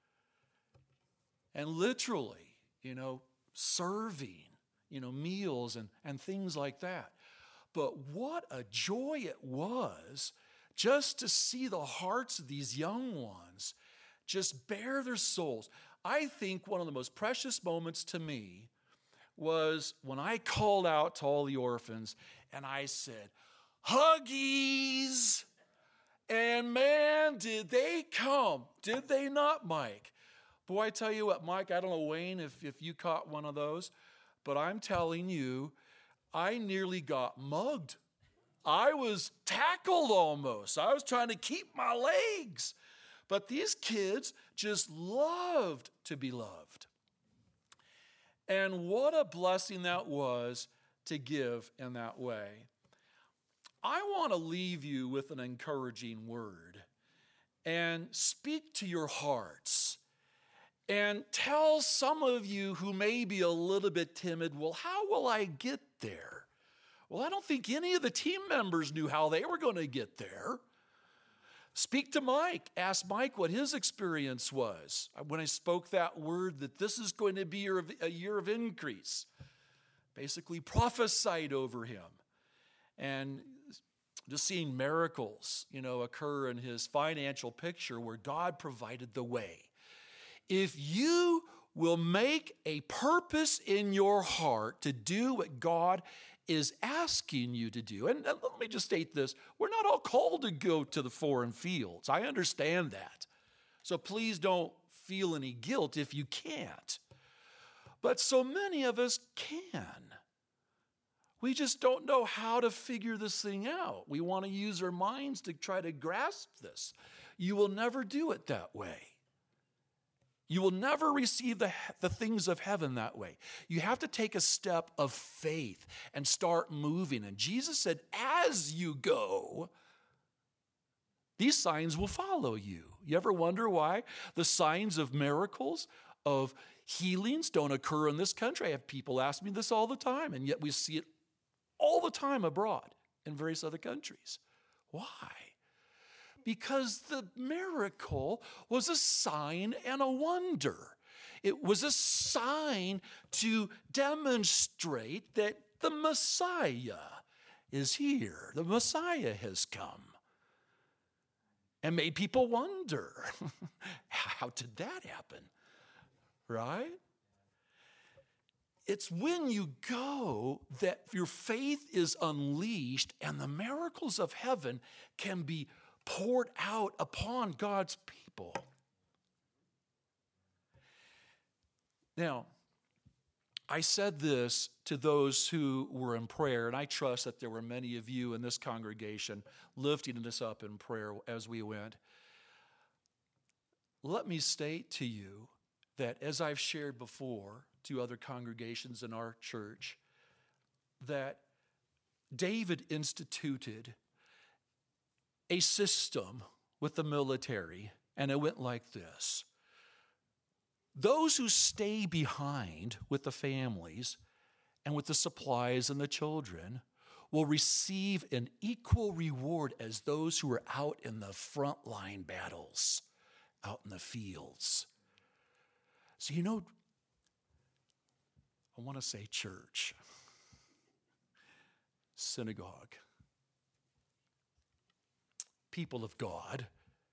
And literally, serving, meals and things like that. But what a joy it was just to see the hearts of these young ones just bare their souls. I think one of the most precious moments to me was when I called out to all the orphans and I said, "Huggies!" And man, did they come. Did they not, Mike? Boy, I tell you what, Mike, I don't know, Wayne, if you caught one of those, but I'm telling you, I nearly got mugged. I was tackled almost. I was trying to keep my legs. But these kids just loved to be loved. And what a blessing that was to give in that way. I want to leave you with an encouraging word and speak to your hearts and tell some of you who may be a little bit timid, well, how will I get there? Well, I don't think any of the team members knew how they were going to get there. Speak to Mike. Ask Mike what his experience was when I spoke that word that this is going to be a year of increase. Basically prophesied over him. And just seeing miracles, occur in his financial picture where God provided the way. If you will make a purpose in your heart to do what God is asking you to do, and let me just state this, we're not all called to go to the foreign fields. I understand that. So please don't feel any guilt if you can't. But so many of us can. We just don't know how to figure this thing out. We want to use our minds to try to grasp this. You will never do it that way. You will never receive the things of heaven that way. You have to take a step of faith and start moving. And Jesus said, as you go, these signs will follow you. You ever wonder why the signs of miracles, of healings don't occur in this country? I have people ask me this all the time, and yet we see it all the time abroad in various other countries. Why? Because the miracle was a sign and a wonder. It was a sign to demonstrate that the Messiah is here. The Messiah has come. And made people wonder, how did that happen? Right? It's when you go that your faith is unleashed and the miracles of heaven can be poured out upon God's people. Now, I said this to those who were in prayer, and I trust that there were many of you in this congregation lifting this up in prayer as we went. Let me state to you that, as I've shared before to other congregations in our church, that David instituted a system with the military, and it went like this. Those who stay behind with the families and with the supplies and the children will receive an equal reward as those who are out in the frontline battles, out in the fields. So, I want to say church, synagogue, people of God,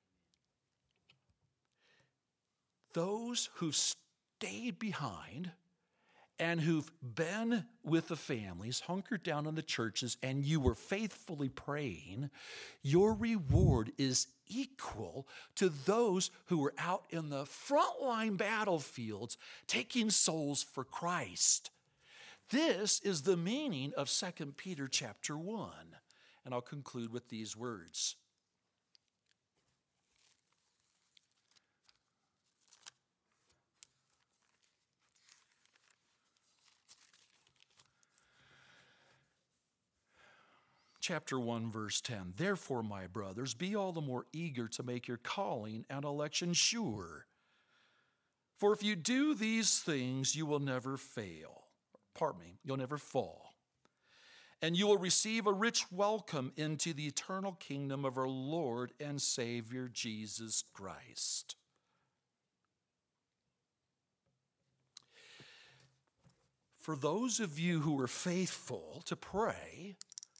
those who've stayed behind and who've been with the families, hunkered down in the churches, and you were faithfully praying, your reward is equal to those who were out in the frontline battlefields taking souls for Christ. This is the meaning of 2 Peter chapter 1. And I'll conclude with these words. chapter 1, verse 10. Therefore, my brothers, be all the more eager to make your calling and election sure. For if you do these things, you will never fail. You'll never fall. And you will receive a rich welcome into the eternal kingdom of our Lord and Savior Jesus Christ. For those of you who were faithful to pray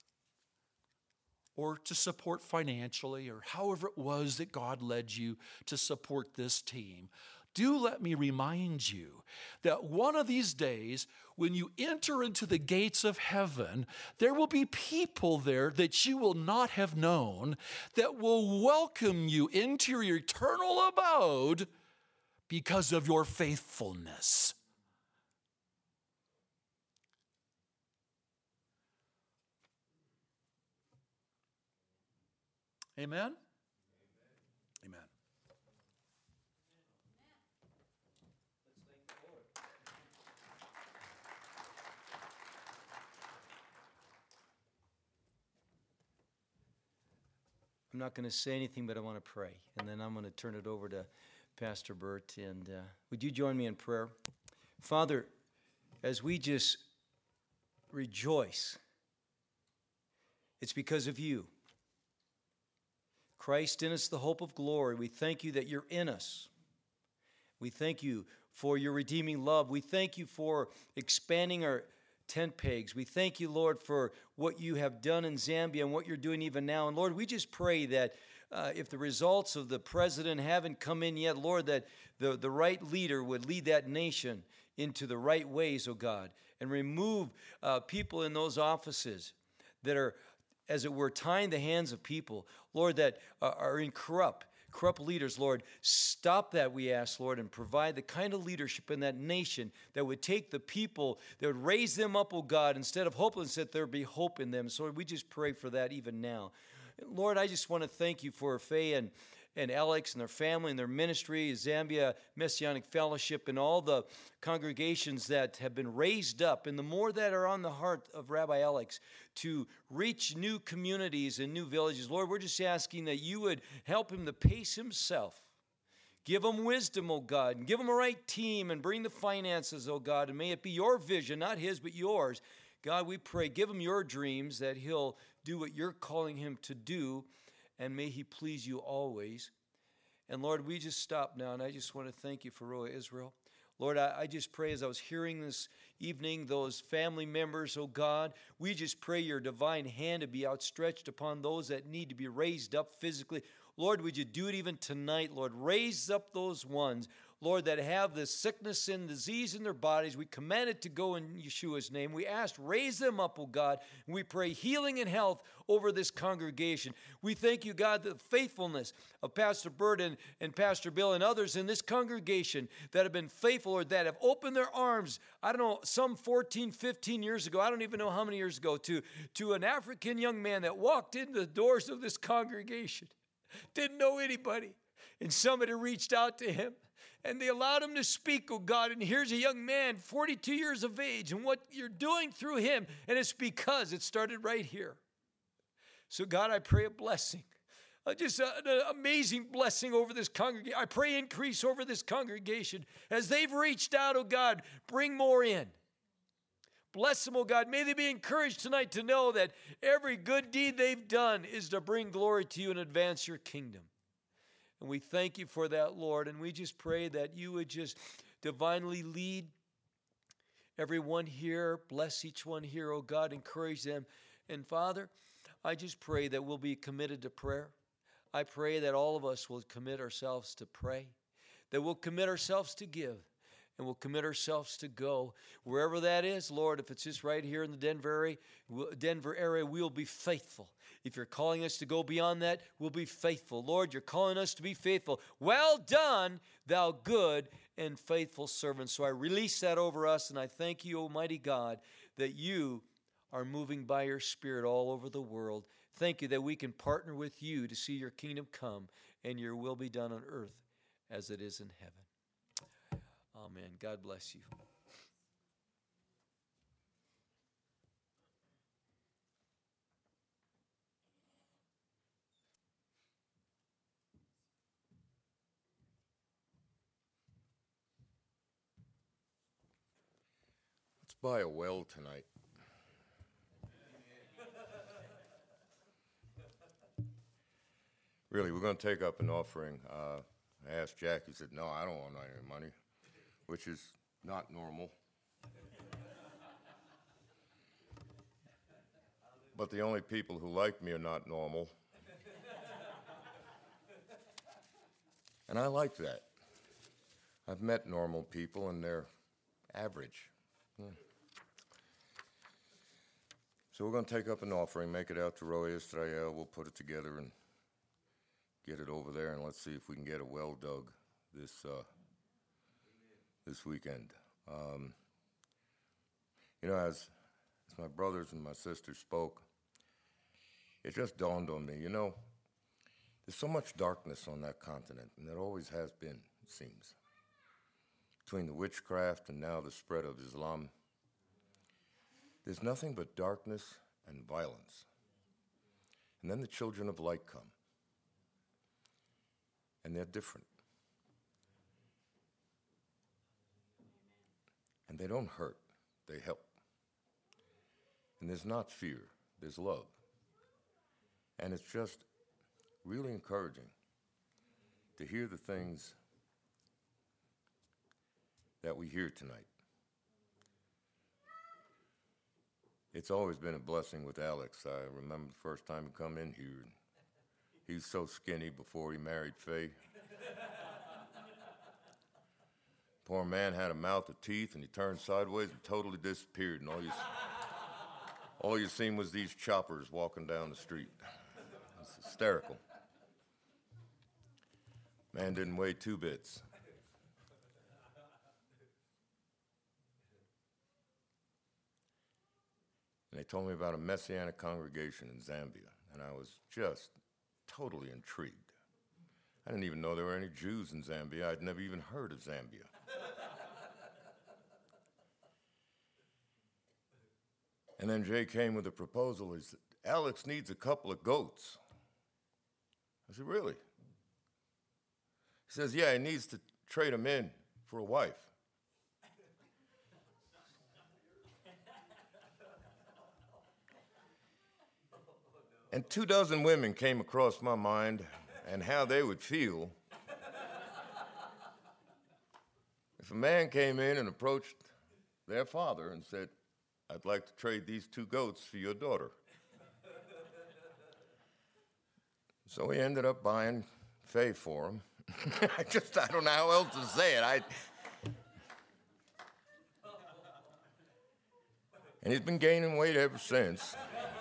or to support financially or however it was that God led you to support this team, do let me remind you that one of these days, when you enter into the gates of heaven, there will be people there that you will not have known that will welcome you into your eternal abode because of your faithfulness. Amen? Amen. I'm not going to say anything, but I want to pray. And then I'm going to turn it over to Pastor Bert. And would you join me in prayer? Father, as we just rejoice, it's because of you. Christ in us, the hope of glory. We thank you that you're in us. We thank you for your redeeming love. We thank you for expanding our tent pegs. We thank you, Lord, for what you have done in Zambia and what you're doing even now. And Lord, we just pray that if the results of the president haven't come in yet, Lord, that the right leader would lead that nation into the right ways, oh God, and remove people in those offices that are, as it were, tying the hands of people, Lord, that are in corrupt leaders, Lord. Stop that, we ask, Lord, and provide the kind of leadership in that nation that would take the people, that would raise them up, oh God, instead of hopelessness, that there be hope in them. So we just pray for that even now. Lord, I just want to thank you for Faye and Alex and their family and their ministry, Zambia Messianic Fellowship, and all the congregations that have been raised up, and the more that are on the heart of Rabbi Alex to reach new communities and new villages. Lord, we're just asking that you would help him to pace himself. Give him wisdom, oh God, and give him a right team and bring the finances, oh God, and may it be your vision, not his, but yours. God, we pray, give him your dreams that he'll do what you're calling him to do, and may he please you always. And Lord, we just stop now, and I just want to thank you for Roa Israel. Lord, I just pray as I was hearing this evening, those family members, oh God, we just pray your divine hand to be outstretched upon those that need to be raised up physically. Lord, would you do it even tonight, Lord? Raise up those ones, Lord, that have this sickness and disease in their bodies. We command it to go in Yeshua's name. We ask, raise them up, oh God. And we pray healing and health over this congregation. We thank you, God, the faithfulness of Pastor Bert and Pastor Bill and others in this congregation that have been faithful, or that have opened their arms, I don't know, some 14, 15 years ago, I don't even know how many years ago, to an African young man that walked into the doors of this congregation, didn't know anybody, and somebody reached out to him. And they allowed him to speak, oh God. And here's a young man, 42 years of age, and what you're doing through him. And it's because it started right here. So God, I pray a blessing, just an amazing blessing over this congregation. I pray increase over this congregation. As they've reached out, oh God, bring more in. Bless them, oh God. May they be encouraged tonight to know that every good deed they've done is to bring glory to you and advance your kingdom. And we thank you for that, Lord. And we just pray that you would just divinely lead everyone here. Bless each one here, oh God. Encourage them. And Father, I just pray that we'll be committed to prayer. I pray that all of us will commit ourselves to pray, that we'll commit ourselves to give, and we'll commit ourselves to go. Wherever that is, Lord, if it's just right here in the Denver area, we'll be faithful. If you're calling us to go beyond that, we'll be faithful. Lord, you're calling us to be faithful. Well done, thou good and faithful servant. So I release that over us, and I thank you, Almighty God, that you are moving by your Spirit all over the world. Thank you that we can partner with you to see your kingdom come and your will be done on earth as it is in heaven. Amen. God bless you. by a well tonight. Really, we're going to take up an offering. I asked Jack, he said, no, I don't want any money, which is not normal. But the only people who like me are not normal. And I like that. I've met normal people and they're average. So we're going to take up an offering, make it out to Roy Israel. We'll put it together and get it over there, and let's see if we can get a well dug this weekend. As my brothers and my sisters spoke, it just dawned on me, there's so much darkness on that continent, and there always has been, it seems. Between the witchcraft and now the spread of Islam, there's nothing but darkness and violence. And then the children of light come. And they're different. And they don't hurt, they help. And there's not fear, there's love. And it's just really encouraging to hear the things that we hear tonight. It's always been a blessing with Alex. I remember the first time he come in here. He was so skinny before he married Faye. Poor man had a mouth of teeth, and he turned sideways and totally disappeared. And all you seen was these choppers walking down the street. It's hysterical. Man didn't weigh 2 bits. And they told me about a Messianic congregation in Zambia, and I was just totally intrigued. I didn't even know there were any Jews in Zambia. I'd never even heard of Zambia. And then Jay came with a proposal. He said, Alex needs a couple of goats. I said, really? He says, yeah, he needs to trade them in for a wife. And 24 women came across my mind and how they would feel if a man came in and approached their father and said, I'd like to trade these 2 goats for your daughter. So we ended up buying Faye for him. I don't know how else to say it. And he's been gaining weight ever since.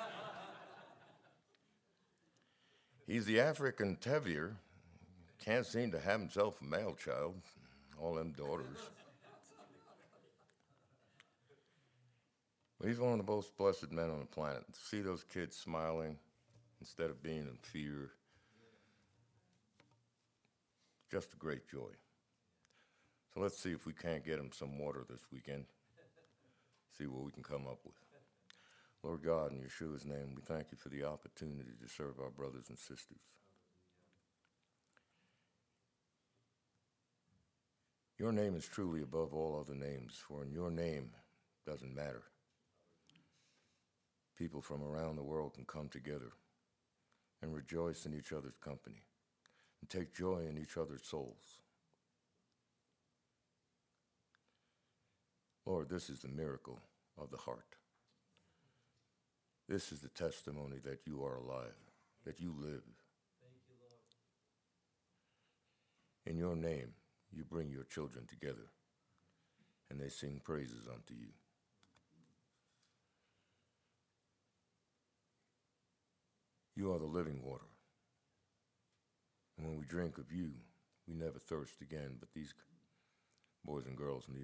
He's the African Tevir. Can't seem to have himself a male child. All them daughters. But he's one of the most blessed men on the planet. To see those kids smiling instead of being in fear, just a great joy. So let's see if we can't get him some water this weekend. See what we can come up with. Lord God, in Yeshua's name, we thank you for the opportunity to serve our brothers and sisters. Your name is truly above all other names, for in your name doesn't matter. People from around the world can come together and rejoice in each other's company and take joy in each other's souls. Lord, this is the miracle of the heart. This is the testimony that you are alive, that you live. Thank you, Lord. In your name, you bring your children together, and they sing praises unto you. You are the living water. And when we drink of you, we never thirst again, but these boys and girls need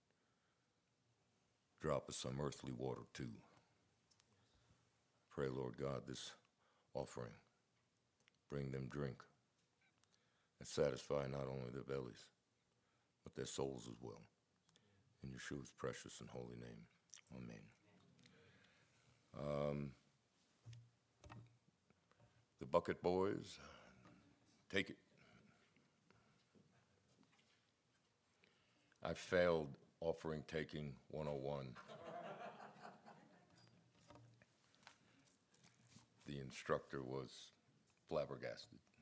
a drop of some earthly water too. Pray, Lord God, this offering, bring them drink and satisfy not only their bellies, but their souls as well. In Yeshua's precious and holy name, amen. The Bucket Boys, take it. I failed offering taking 101. the instructor was flabbergasted.